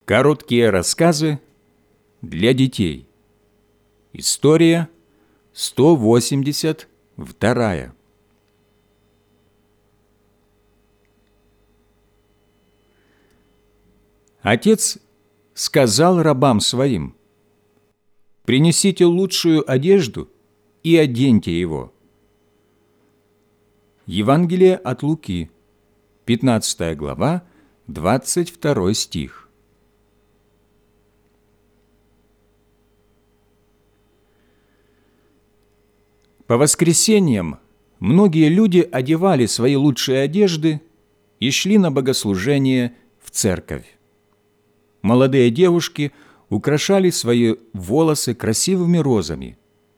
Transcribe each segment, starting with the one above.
Короткие рассказы для детей. История 182. Отец сказал рабам своим: «Принесите лучшую одежду и оденьте его». Евангелие от Луки, 15 глава, 22 стих. По воскресеньям многие люди одевали свои лучшие одежды и шли на богослужение в церковь. Молодые девушки украшали свои волосы красивыми розами.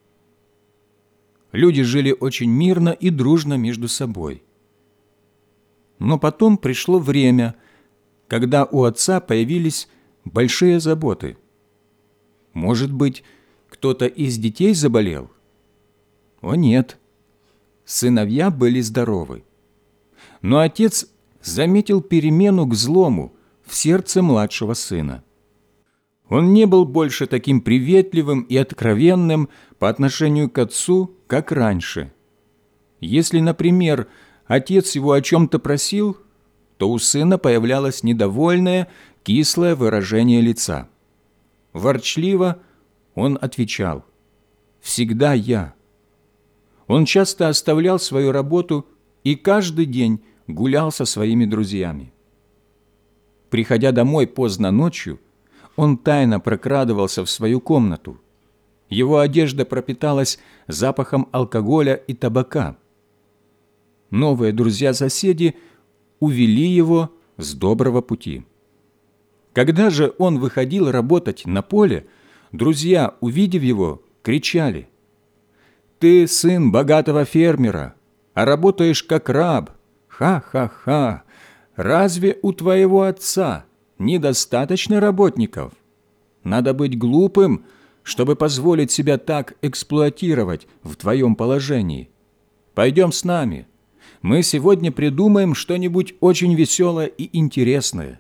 Люди жили очень мирно и дружно между собой. Но потом пришло время, когда у отца появились большие заботы. Может быть, кто-то из детей заболел? О нет, сыновья были здоровы. Но отец заметил перемену к злому в сердце младшего сына. Он не был больше таким приветливым и откровенным по отношению к отцу, как раньше. Если, например, отец его о чем-то просил, то у сына появлялось недовольное, кислое выражение лица. Ворчливо он отвечал: «Всегда я». Он часто оставлял свою работу и каждый день гулял со своими друзьями. Приходя домой поздно ночью, он тайно прокрадывался в свою комнату. Его одежда пропиталась запахом алкоголя и табака. Новые друзья-соседи увели его с доброго пути. Когда же он выходил работать на поле, друзья, увидев его, кричали: «Ты сын богатого фермера, а работаешь как раб. Ха-ха-ха! Разве у твоего отца недостаточно работников? Надо быть глупым, чтобы позволить себя так эксплуатировать в твоем положении. Пойдем с нами. Мы сегодня придумаем что-нибудь очень веселое и интересное».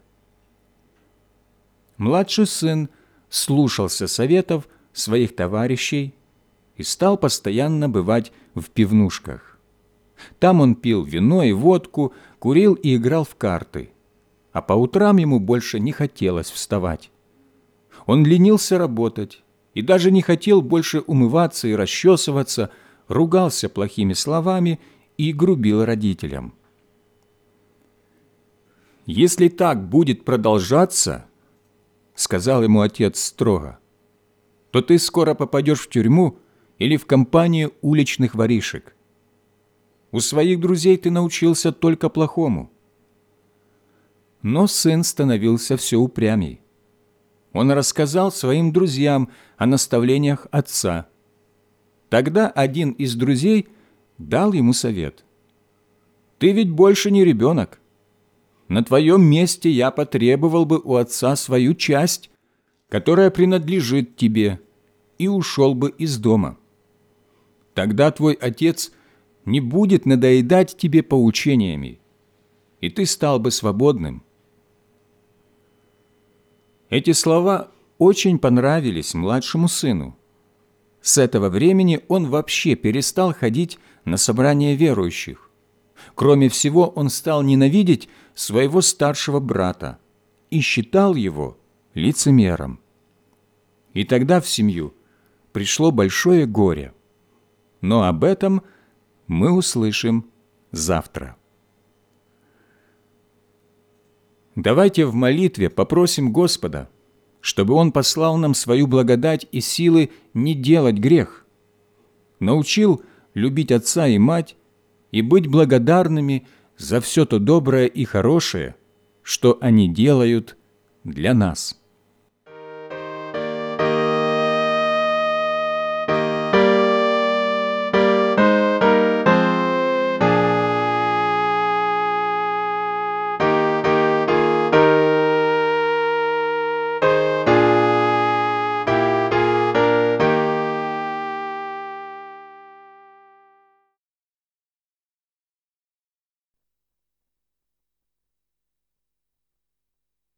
Младший сын слушался советов своих товарищей и стал постоянно бывать в пивнушках. Там он пил вино и водку, курил и играл в карты, а по утрам ему больше не хотелось вставать. Он ленился работать и даже не хотел больше умываться и расчесываться, ругался плохими словами и грубил родителям. «Если так будет продолжаться, — сказал ему отец строго, — то ты скоро попадешь в тюрьму или в компанию уличных воришек. У своих друзей ты научился только плохому». Но сын становился все упрямей. Он рассказал своим друзьям о наставлениях отца. Тогда один из друзей дал ему совет: «Ты ведь больше не ребенок. На твоем месте я потребовал бы у отца свою часть, которая принадлежит тебе, и ушел бы из дома. Тогда твой отец не будет надоедать тебе поучениями, и ты стал бы свободным». Эти слова очень понравились младшему сыну. С этого времени он вообще перестал ходить на собрания верующих. Кроме всего, он стал ненавидеть своего старшего брата и считал его лицемером. И тогда в семью пришло большое горе. Но об этом мы услышим завтра. Давайте в молитве попросим Господа, чтобы Он послал нам свою благодать и силы не делать грех, научил любить отца и мать и быть благодарными за все то доброе и хорошее, что они делают для нас.